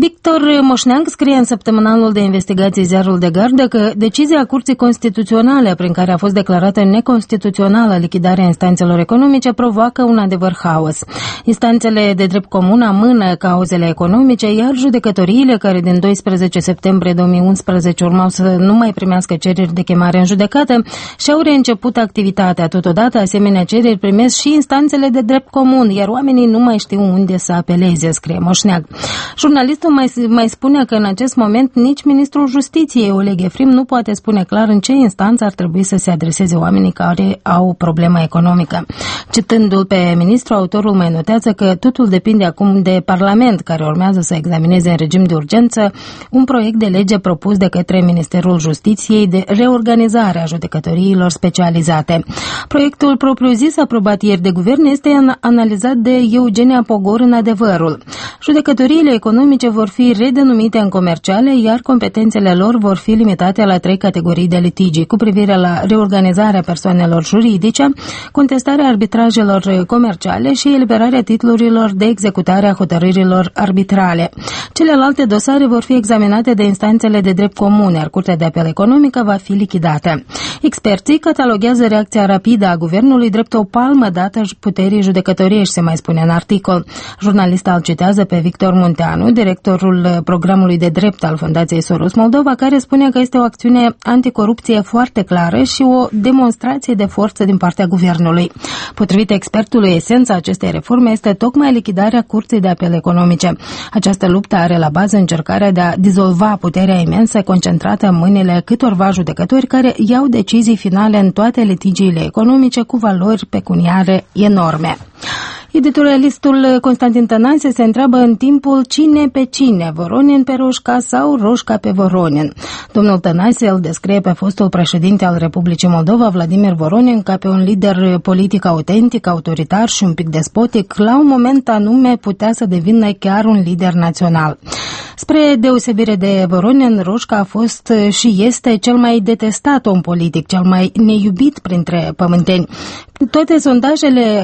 Victor Moșneag scrie în săptămânalul de investigații Ziarul de Gardă că decizia Curții Constituționale prin care a fost declarată neconstituțională lichidarea instanțelor economice provoacă un adevăr haos. Instanțele de drept comun amână cauzele economice, iar judecătoriile care din 12 septembrie 2011 urmau să nu mai primească cereri de chemare în judecată și-au reînceput activitatea. Totodată, asemenea cereri primesc și instanțele de drept comun, iar oamenii nu mai știu unde să apeleze, scrie Moșneag. Jurnalistul mai spune că în acest moment nici ministrul Justiției, Oleg Efrim, nu poate spune clar în ce instanță ar trebui să se adreseze oamenii care au problemă economică. Citându-l pe ministru, autorul mai notează că totul depinde acum de Parlament, care urmează să examineze în regim de urgență un proiect de lege propus de către Ministerul Justiției de reorganizare a judecătoriilor specializate. Proiectul propriu-zis aprobat ieri de guvern este analizat de Eugenia Pogor în Adevărul. Judecătoriile economice vor fi redenumite în comerciale, iar competențele lor vor fi limitate la 3 categorii de litigi cu privire la reorganizarea persoanelor juridice, contestarea arbitrajelor comerciale și eliberarea titlurilor de executare a hotărârilor arbitrale. Celelalte dosare vor fi examinate de instanțele de drept comun, iar Curtea de Apel Economică va fi lichidată. Experții cataloghează reacția rapidă a guvernului drept o palmă dată puterii judecătoriești, se mai spune în articol. Jurnalista îl citează pe Victor Munteanu, directorul programului de drept al Fundației Soros Moldova, care spune că este o acțiune anticorupție foarte clară și o demonstrație de forță din partea guvernului. Potrivit expertului, esența acestei reforme este tocmai lichidarea Curții de Apel Economice. Această luptă are la bază încercarea de a dizolva puterea imensă concentrată în mâinile câtorva judecători care iau decizii finale în toate litigiile economice cu valori pecuniare enorme. Editorialistul Constantin Tănase se întreabă în timpul cine pe cine, Voronin pe Roșca sau Roșca pe Voronin. Domnul Tănase îl descrie pe fostul președinte al Republicii Moldova, Vladimir Voronin, ca pe un lider politic autentic, autoritar și un pic despotic. La un moment anume putea să devină chiar un lider național. Spre deosebire de Voronin, Roșca a fost și este cel mai detestat om politic, cel mai neiubit printre pământeni. Toate sondajele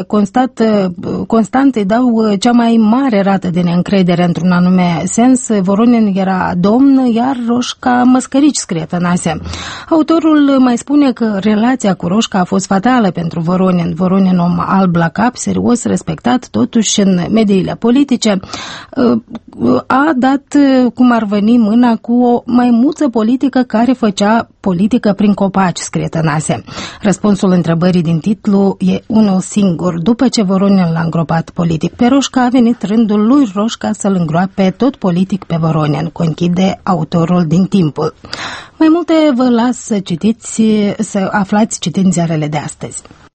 constant îi dau cea mai mare rată de neîncredere într-un anume sens. Voronin era domn, iar Roșca măscărici, scrie Tănase. Autorul mai spune că relația cu Roșca a fost fatală pentru Voronin. Voronin, om alb la cap, serios, respectat, totuși în mediile politice, a dat, cum ar veni, mâna cu o maimuță politică care făcea politică prin copaci, scrie Tănase. Răspunsul întrebării din titlu e unul singur. După ce Voronin l-a îngropat politic pe Roșca, a venit rândul lui Roșca să-l îngroape tot politic pe Voronin, conchide autorul din Timpul. Mai multe vă las să aflați citind ziarele de astăzi.